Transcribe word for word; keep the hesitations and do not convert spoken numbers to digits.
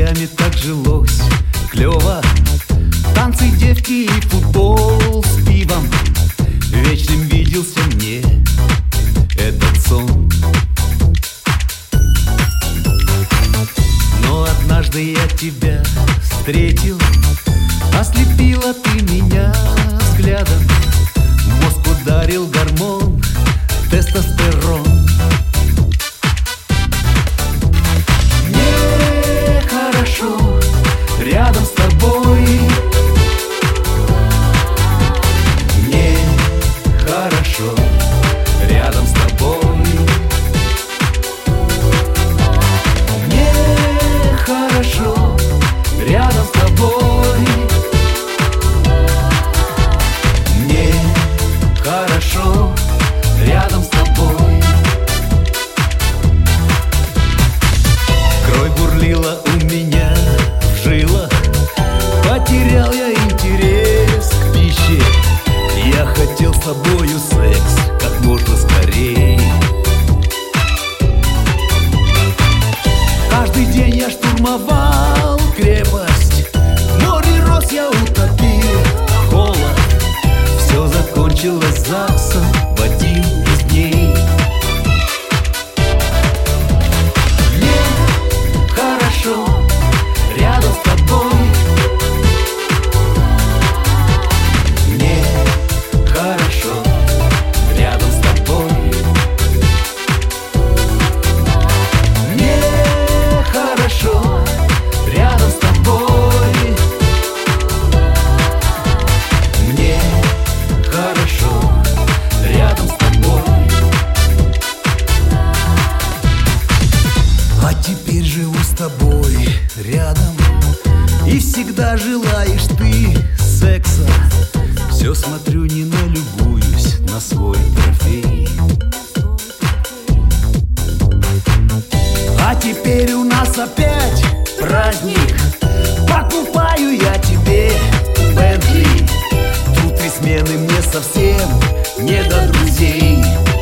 друзьями так жилось клево. Танцы, девки и футбол с пивом. Вечным виделся мне этот сон. Но однажды я тебя встретил, ослепила ты меня взглядом. В мозг ударил гормон тестостерон. Мне хорошо рядом с тобой. Мне хорошо рядом с тобой. Мне хорошо рядом с тобой. Мне хорошо рядом с тобой. Кровь бурлила у меня в жилах, потерял я интерес к пище. Я хотел с тобою секс как можно скорее. Каждый день я штурмовал крепость, в море роз я утопил холод. Все закончилось ЗАГСом в один из дней. Мне хорошо рядом с тобой. Мне хорошо рядом с тобой. Мне хорошо рядом с тобой. Мне хорошо рядом с тобой. А теперь живу с тобой рядом, и всегда желаешь ты секса. Все смотрю, не налюбуюсь на свой трофей. А теперь у нас опять праздник. Покупаю я тебе Бентли. Тут три смены, мне совсем не до друзей.